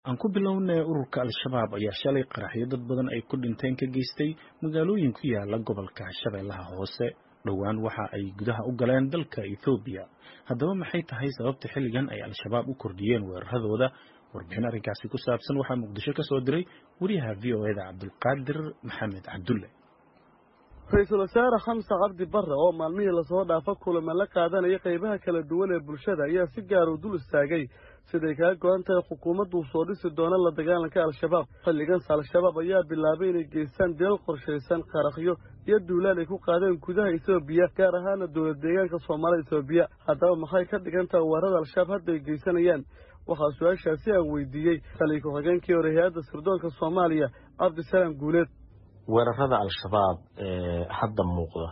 Aan ku bilownay ururka Al-Shabaab ayaa shalay qaraxyo dad badan ay ku dhinteen ka geystay magaalooyin ku yaala gobolka Shabeellaha Hoose. Dhowaan waxa ay gudaha u galeen dalka Ethiopia. Haddaba maxay tahay sababta xilligan ay Al-Shabaab u kordhiyeen weeraradooda? Warbixin arrinkaasi ku saabsan waxaa Muqdisho ka soo diray wariyaha VOA-da Cabdulqaadir Maxamed Cabdulle. Ra'iisul Wasaare Xamse Cabdi Barre oo maalmihii la soo dhaafay kulamo la qaadanaya qaybaha kala duwan ee bulshada ayaa si gaar ah u dul istaagay siday kaga go'an tahay xukuumaddu soo dhisi doona la dagaalanka Al-Shabaab. Xilligan Al-Shabaab ayaa bilaabay inay geystaan dilal qorshaysan, qaraxyo iyo duulaan ay ku qaadeen gudaha Itoobiya, gaar ahaan dowlad deegaanka Soomaalida Itoobiya. Haddaba maxay ka dhigan tahay weerarada Al-Shabaab hadda ay geysanayaan? waxaa su'aashaasi aan weydiiyey taliye ku-xigeenkii hore hay'adda sirdoonka Soomaaliya Cabdisalaam Guuleed. weerarada Al-Shabaab hadda muuqda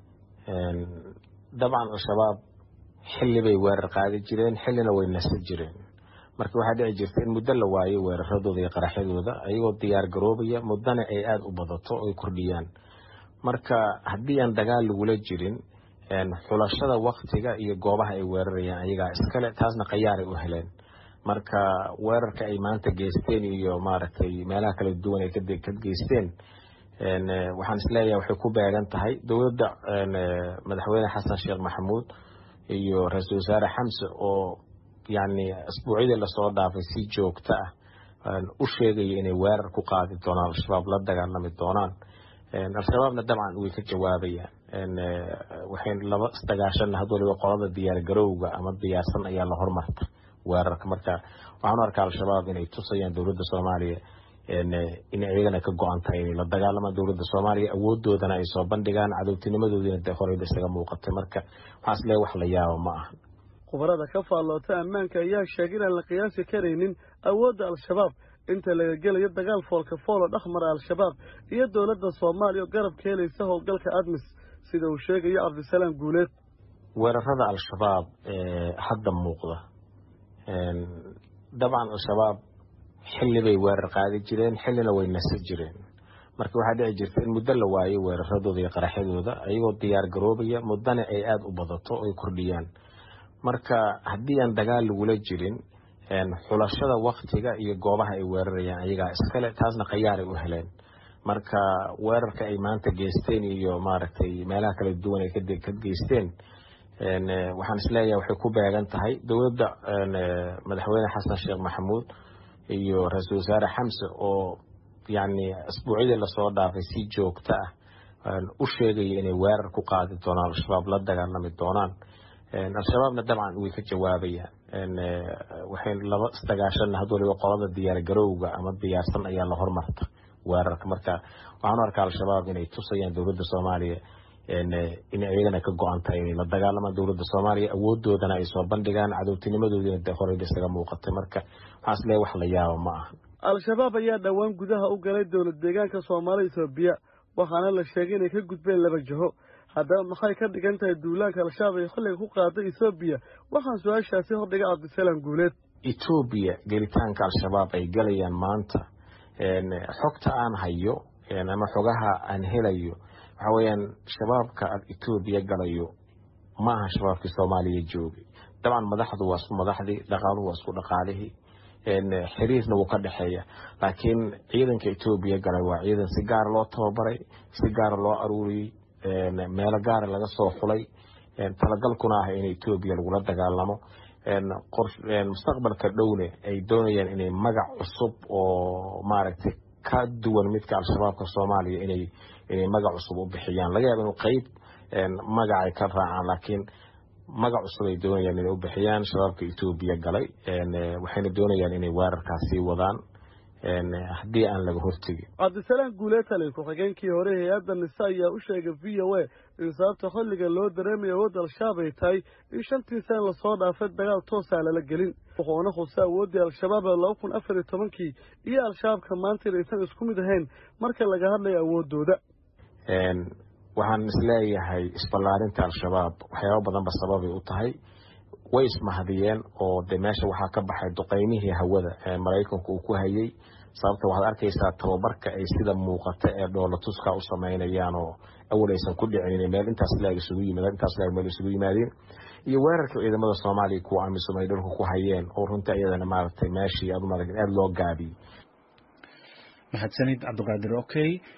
dabcan Al-Shabaab xilli bay weerar qaadi jireen, xillina way nasan jireen. marka waxaa dhici jirta in muddo la waayo weeraradooda iyo qaraxyadooda ayagoo diyaar garoobaya muddana ay aad u badato oo ay kordhiyaan. marka haddii aan dagaal lagula jirin xulashada waqtiga iyo goobaha ay weerarayaan ayagaa iskale, taasna khayaaray u heleen. marka weerarka ay maanta geysteen iyo maaragtay meelaha kala duwan ay ka geysteen waxaan isleeyahay waxay ku beegan tahay dowladda madaxweyne xasan sheekh maxamuud iyo ra-iisul wasaare xamse oo yacni asbuucyadii lasoo dhaafay si joogto ah u sheegaya inay weerar ku qaadi doonaan al-shabaab, la dagaalami doonaan. al-shabaabna dabcan way ka jawaabayaan. waxay laba isdagaashan had waliba qolada diyaar garowga ama diyaarsan ayaa la hormarta weerarka. marka waxaan u arkaa al-shabaab inay tusayaan dowladda Soomaaliya in ayagana ka go'an tahay inay la dagaalamaan dowladda Soomaaliya, awoodoodana ay soo bandhigaan, cadowtinimadoodina horeyba isaga muuqatay. marka waxaas lee wax la yaabo ma aha. khubarada ka faalloota ammaanka ayaa sheegay inaan la qiyaasi karaynin awoodda Al-Shabaab inta laga gelayo dagaal foolka fool oo dhexmara Al-Shabaab iyo dowladda Soomaaliya oo garab ka helaysa howlgalka ADMIS sida uu sheegayo Cabdisalaam Guuleed. weerarada Al-Shabaab hadda muuqda dabcan Al-Shabaab xilli bay weerar qaadi jireen, xillina way nasan jireen. marka waxaa dhici jirta in muddo la waayo weeraradooda iyo qaraxyadooda ayagoo diyaar garoobaya muddana ay aad u badato oo ay kordhiyaan. marka haddii aan dagaal lagula jirin xulashada waqtiga iyo goobaha ay weerarayaan ayagaa iskale, taasna khayaaray u heleen. marka weerarka ay maanta geysteen iyo maaragtay meelaha kala duwan ay ka geysteen waxaan isleeyahay waxay ku beegan tahay dowladda madaxweyne xasan sheekh maxamuud iyo ra-iisul wasaare xamse oo yacni asbuucyadii lasoo dhaafay si joogto ah u sheegaya inay weerar ku qaadi doonaan al-shabaab, la dagaalami doonaan. al-shabaabna dabcan way ka jawaabayaan. waxay laba isdagaashan had waliba qolada diyaar garowga ama diyaarsan ayaa la hormarta weerarka. marka waxaan u arkaa al-shabaab inay tusayaan dowladda Soomaaliya in ayagana ka go'an tahay inay la dagaalamaan dowladda Soomaaliya, awoodoodana ay soo bandhigaan, cadowtinimadoodina horeyba isaga muuqatay. marka waxaas lee wax la yaabo ma aha. Al-Shabaab ayaa dhowaan gudaha u galay dowlad deegaanka Soomaalida Itoobiya, waxaana la sheegay inay ka gudbeen laba jiho. haddaba maxay ka dhigan tahay duulaanka Al-Shabaab ay xilliga ku qaaday Itoobiya? waxaan su'aashaasi hordhigay Cabdisalaam Guuleed. Itoobiya gelitaanka Al-Shabaab ay galayaan maanta xogta aan hayo ama xogaha aan helayo waxa weeyaan shabaabka Itoobiya galayo ma aha shabaabkii Soomaaliya joogay. dabcan madaxdu waa isku madaxdii, dhaqaaluhu waa isku dhaqaalihii, xiriirna wuu ka dhexeeya. laakiin ciidanka Itoobiya galay waa ciidan si gaar loo tababaray, si gaar loo aruuriyey, meelo gaar laga soo xulay, talagalkuna ah in Itoobiya lagula dagaalamo. mustaqbalka dhowne ay doonayaan inay magac cusub oo maaragtay ka duwan midka al-shabaabka Soomaaliya inay magac cusub u bixiyaan. laga yaabo inuu qayb magac ay ka raacaan, laakiin magac cusub ay doonayaan inay u bixiyaan shabaabka Itoobiya galay. waxayna doonayaan inay weerarkaasi wadaan haddii aan laga hortagin. Cabdisalaam Guuleed taliye ku-xigeenkii hore hay'adda NISA ayaa u sheegay VOA in sababta xilliga loo dareemayo awoodda Al-Shabaab ay tahay in 5 sano la soo dhaafay dagaal toos ah lala gelin. wuxuuna khusay awooddii Al-Shabaab 2014 iyo Al-Shabaabka maanta inaysan isku mid ahayn marka laga hadlayo awooddooda. waxaan isleeyahay isballaarinta Al-Shabaab waxyaabo badan ba sababay u tahay. way ismahadiyeen oo de meesha waxaa ka baxay duqeymihii hawada ee Mareykanku uu ku hayay sababta waxaad arkaysaa tababarka ay sida muuqata ee dhoolatuska u sameynayaan oo awaleysan ku dhicin meel intaas laga isugu yimaadeen intaas laga meel isugu yimaadeen iyo weerarka ciidamada Soomaaliya ku amisom ay dhulka ku hayeen oo runtii ayadana maaragtay meeshii aad loo gaabiyay mahadsanid Cabdiqaadir okay